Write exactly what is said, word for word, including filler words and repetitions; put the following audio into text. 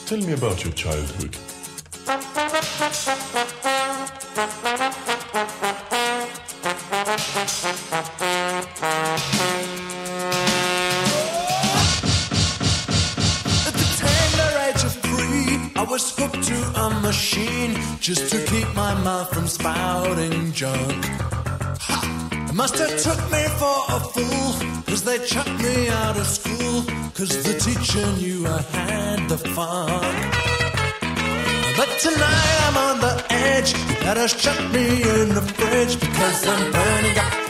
Tell me about your childhood. At the tender age of three, I was hooked to a machine just to keep my mouth from spouting junk. Ha! Must have took me for a fool, cause they chucked me out of school, cause the teacher knew I had the fun. But tonight I'm on the edge, you better shut me in the fridge, because I'm burning up